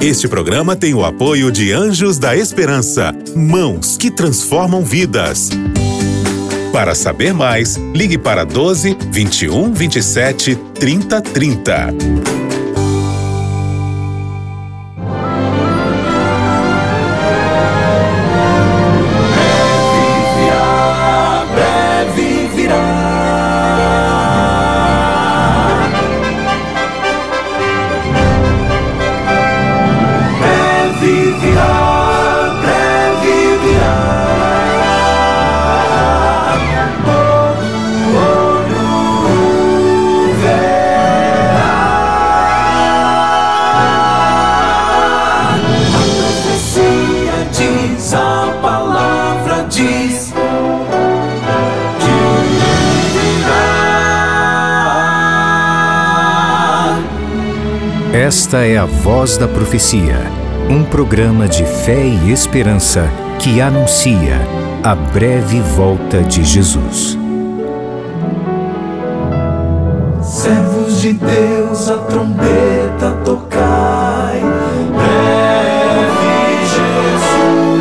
Este programa tem o apoio de Anjos da Esperança, mãos que transformam vidas. Para saber mais, ligue para 12 21 27 30 30. Esta é a Voz da Profecia, um programa de fé e esperança que anuncia a breve volta de Jesus. Servos de Deus, a trombeta tocai, breve Jesus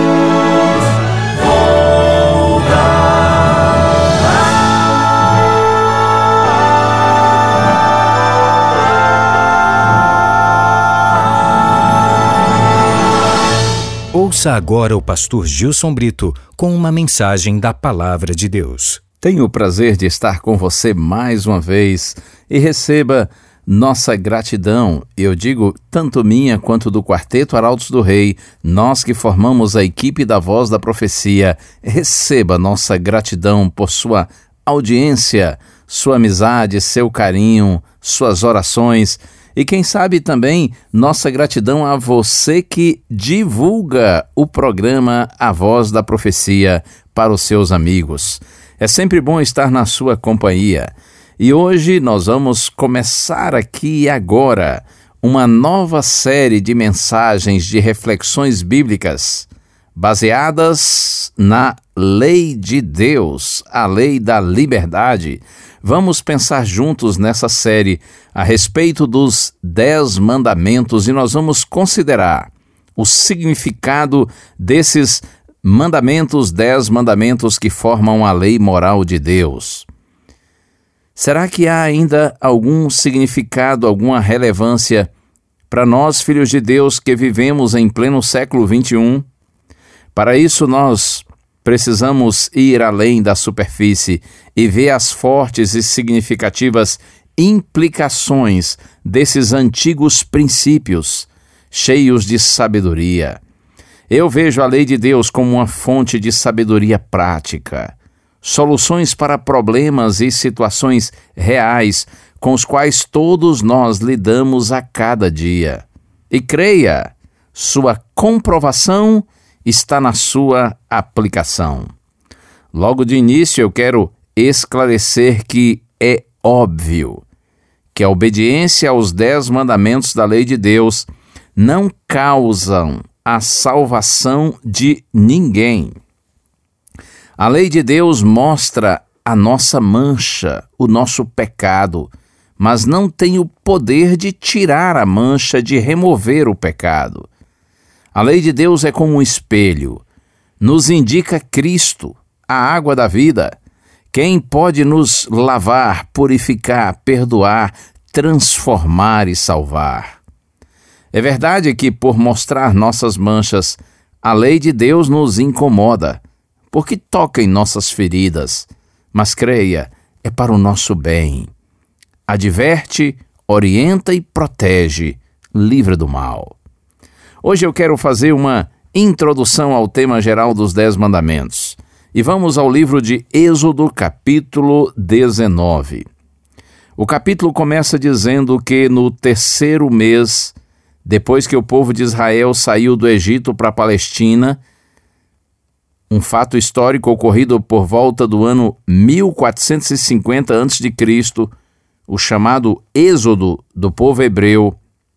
Ouça agora o pastor Gilson Brito com uma mensagem da Palavra de Deus. Tenho o prazer de estar com você mais uma vez e receba nossa gratidão, eu digo tanto minha quanto do Quarteto Arautos do Rei, nós que formamos a equipe da Voz da Profecia, receba nossa gratidão por sua audiência, sua amizade, seu carinho, suas orações. E quem sabe também nossa gratidão a você que divulga o programa A Voz da Profecia para os seus amigos. É sempre bom estar na sua companhia. E hoje nós vamos começar aqui e agora uma nova série de mensagens de reflexões bíblicas baseadas na lei de Deus, a lei da liberdade. Vamos pensar juntos nessa série a respeito dos 10 mandamentos e nós vamos considerar o significado desses mandamentos, 10 mandamentos que formam a lei moral de Deus. Será que há ainda algum significado, alguma relevância para nós, filhos de Deus, que vivemos em pleno século XXI? Para isso nós precisamos ir além da superfície e ver as fortes e significativas implicações desses antigos princípios, cheios de sabedoria. Eu vejo a lei de Deus como uma fonte de sabedoria prática, soluções para problemas e situações reais com os quais todos nós lidamos a cada dia. E creia, sua comprovação está na sua aplicação. Logo de início eu quero esclarecer que é óbvio que a obediência aos 10 mandamentos da lei de Deus não causam a salvação de ninguém. A lei de Deus mostra a nossa mancha, o nosso pecado, mas não tem o poder de tirar a mancha, de remover o pecado. A lei de Deus é como um espelho, nos indica Cristo, a água da vida, quem pode nos lavar, purificar, perdoar, transformar e salvar. É verdade que, por mostrar nossas manchas, a lei de Deus nos incomoda, porque toca em nossas feridas, mas creia, é para o nosso bem. Adverte, orienta e protege, livra do mal. Hoje eu quero fazer uma introdução ao tema geral dos 10 mandamentos. E vamos ao livro de Êxodo, capítulo 19. O capítulo começa dizendo que no 3º mês, depois que o povo de Israel saiu do Egito para a Palestina, um fato histórico ocorrido por volta do ano 1450 a.C., o chamado Êxodo do povo hebreu.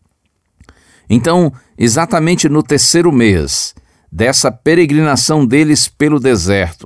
Então, exatamente no 3º mês dessa peregrinação deles pelo deserto,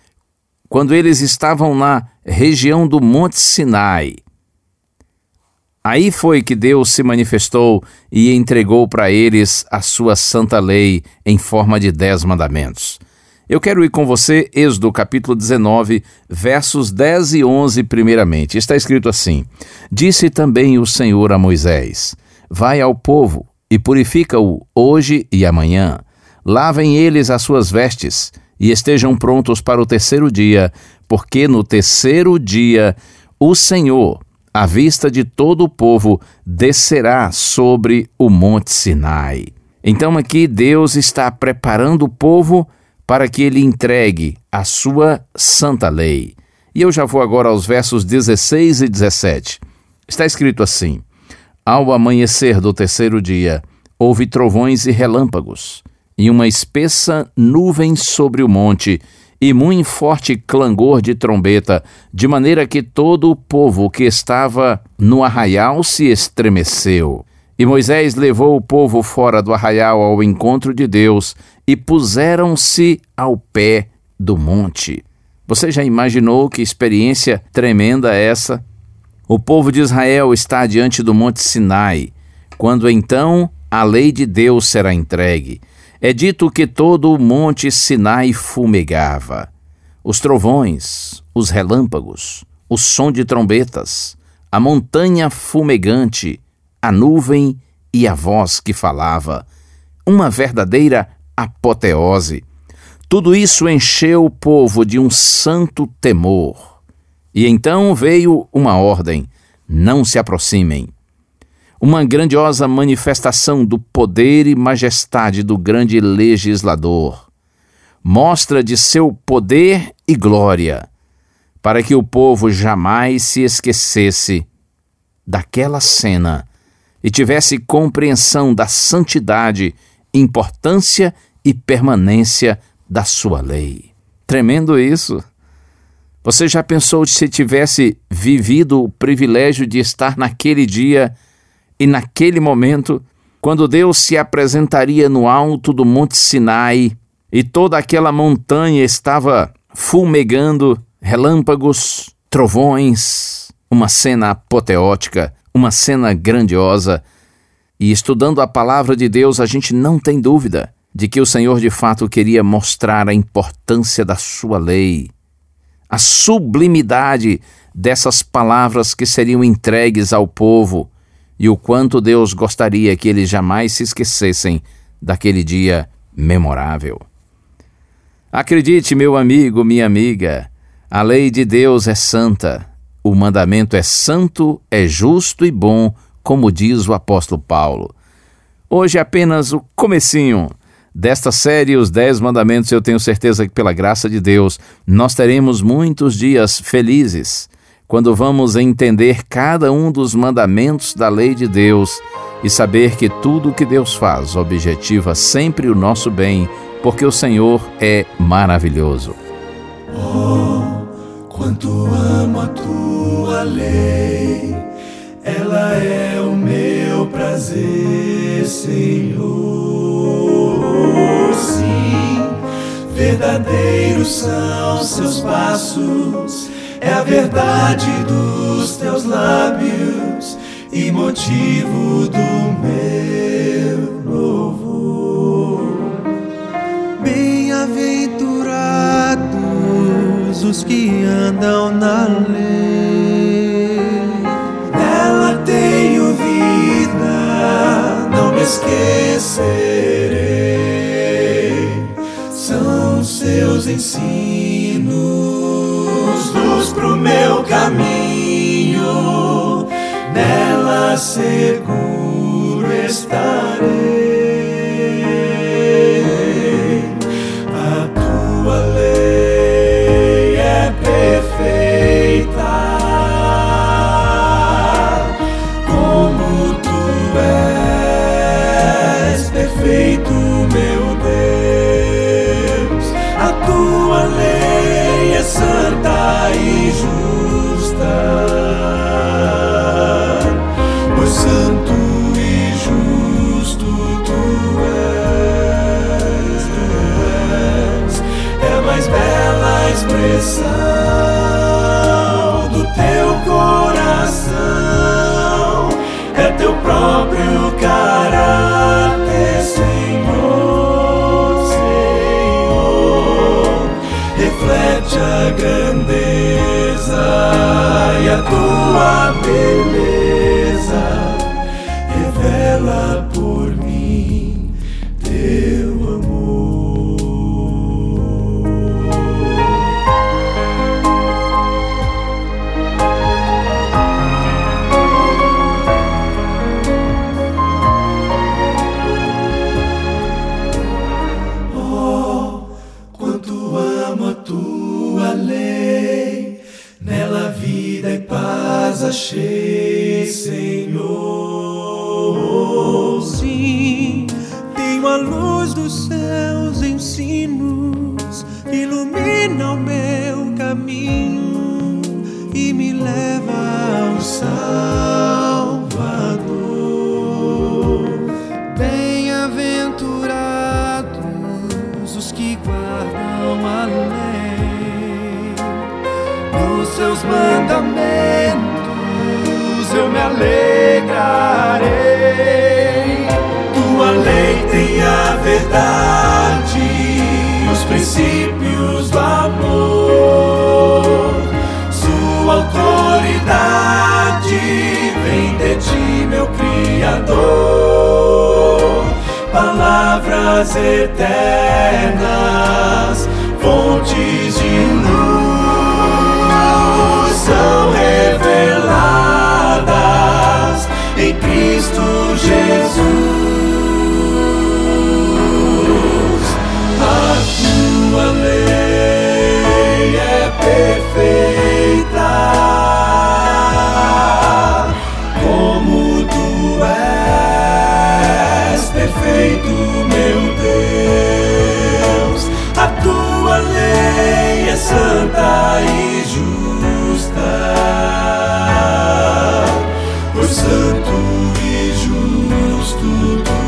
quando eles estavam na região do Monte Sinai, Aí foi que Deus se manifestou e entregou para eles a sua santa lei em forma de 10 mandamentos. Eu quero ir com você, Êxodo capítulo 19, versos 10 e 11 primeiramente. Está escrito assim: Disse também o Senhor a Moisés: Vai ao povo e purifica-o hoje e amanhã. Lavem eles as suas vestes e estejam prontos para o 3º dia, porque no 3º dia o Senhor, à vista de todo o povo, descerá sobre o monte Sinai. Então aqui Deus está preparando o povo para que ele entregue a sua santa lei. E eu já vou agora aos versos 16 e 17. Está escrito assim: Ao amanhecer do 3º dia, houve trovões e relâmpagos, e uma espessa nuvem sobre o monte, e muito forte clangor de trombeta, de maneira que todo o povo que estava no arraial se estremeceu. E Moisés levou o povo fora do arraial ao encontro de Deus, e puseram-se ao pé do monte. Você já imaginou que experiência tremenda é essa? O povo de Israel está diante do monte Sinai, quando então a lei de Deus será entregue. É dito que todo o monte Sinai fumegava. Os trovões, os relâmpagos, o som de trombetas, a montanha fumegante, a nuvem e a voz que falava. Uma verdadeira apoteose. Tudo isso encheu o povo de um santo temor. E então veio uma ordem: não se aproximem. Uma grandiosa manifestação do poder e majestade do grande legislador. Mostra de seu poder e glória, para que o povo jamais se esquecesse daquela cena e tivesse compreensão da santidade, importância e permanência da sua lei. Tremendo isso! Você já pensou se tivesse vivido o privilégio de estar naquele dia e naquele momento, quando Deus se apresentaria no alto do Monte Sinai e toda aquela montanha estava fumegando, relâmpagos, trovões, uma cena apoteótica, uma cena grandiosa. E estudando a palavra de Deus, a gente não tem dúvida de que o Senhor de fato queria mostrar a importância da sua lei, a sublimidade dessas palavras que seriam entregues ao povo e o quanto Deus gostaria que eles jamais se esquecessem daquele dia memorável. Acredite, meu amigo, minha amiga, a lei de Deus é santa, o mandamento é santo, é justo e bom, como diz o apóstolo Paulo. Hoje é apenas o comecinho desta série, os 10 mandamentos. Eu tenho certeza que pela graça de Deus nós teremos muitos dias felizes quando vamos entender cada um dos mandamentos da lei de Deus e saber que tudo o que Deus faz objetiva sempre o nosso bem, porque o Senhor é maravilhoso. Oh, quanto amo a tua lei, ela é o meu prazer, Senhor. Sim, verdadeiros são seus passos, é a verdade dos teus lábios e motivo do meu louvor. Bem-aventurados os que andam na lei, nela tenho vida, não me esquecerei. São seus ensinos, luz pro meu caminho, nela seguro estarei. A tua lei é perfeita, como tu és perfeito, meu Deus. A tua lei é santa e justa, pois santo e justo grandeza e a tua beleza, revela por mim teu amor. Oh, quanto amo a tua lei, nela vida e paz achei, Senhor. Sim, tenho a luz dos seus ensinos, ilumina o meu caminho e me leva ao Salvador. Bem-aventurados os que guardam a lei, nos seus mandamentos eu me alegrarei. Tua lei tem a verdade, os princípios do amor. Sua autoridade vem de ti, meu Criador. Palavras eternas, fontes de luz, são reveladas em Cristo Jesus. A tua lei é perfeita, como tu és perfeito, meu Deus. A tua lei é santa e justa, por santo e justo tu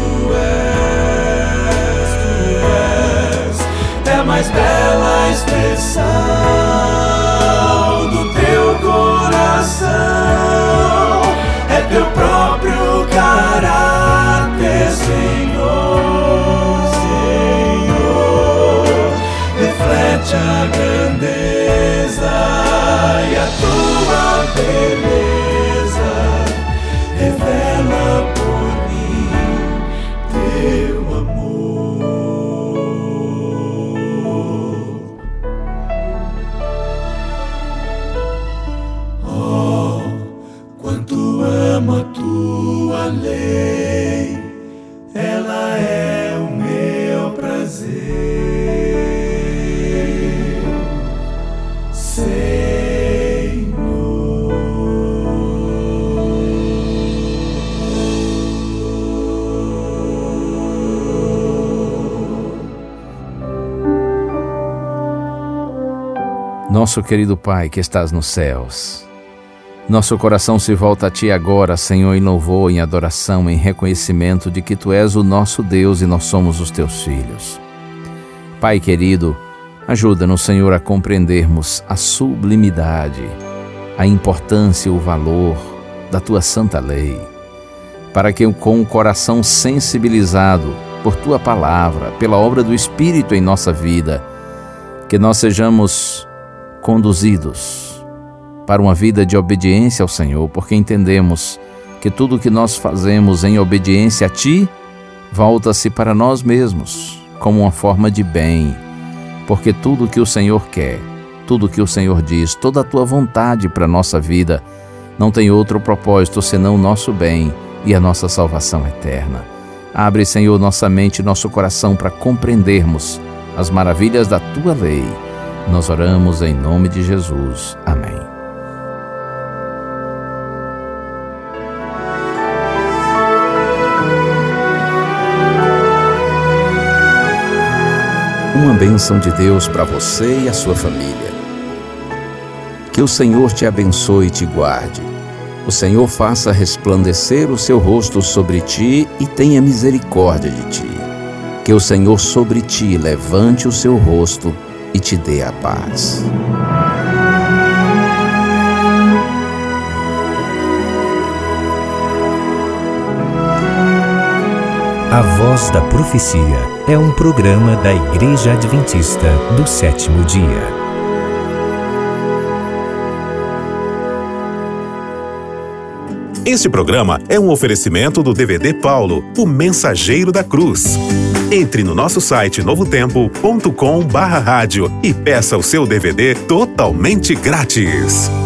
és. É a mais bela expressão do teu coração, é teu próprio caráter, Senhor, Senhor. Reflete a grandeza e a tua beleza, revela por mim teu amor. Oh, quanto amo a tua lei, ela é o meu prazer. Nosso querido Pai que estás nos céus, nosso coração se volta a Ti agora, Senhor, em louvor, em adoração, em reconhecimento de que Tu és o nosso Deus e nós somos os Teus filhos. Pai querido, ajuda-nos, Senhor, a compreendermos a sublimidade, a importância e o valor da Tua santa lei, para que com o coração sensibilizado por Tua palavra, pela obra do Espírito em nossa vida, que nós sejamos conduzidos para uma vida de obediência ao Senhor, porque entendemos que tudo o que nós fazemos em obediência a Ti volta-se para nós mesmos como uma forma de bem, porque tudo o que o Senhor quer, tudo o que o Senhor diz, toda a Tua vontade para a nossa vida não tem outro propósito senão o nosso bem e a nossa salvação eterna. Abre, Senhor, nossa mente e nosso coração para compreendermos as maravilhas da Tua lei. Nós oramos em nome de Jesus. Amém. Uma bênção de Deus para você e a sua família. Que o Senhor te abençoe e te guarde. O Senhor faça resplandecer o seu rosto sobre ti e tenha misericórdia de ti. Que o Senhor sobre ti levante o seu rosto e te dê a paz. A Voz da Profecia é um programa da Igreja Adventista do Sétimo Dia. Este programa é um oferecimento do DVD Paulo, o Mensageiro da Cruz. Entre no nosso site novotempo.com/rádio e peça o seu DVD totalmente grátis.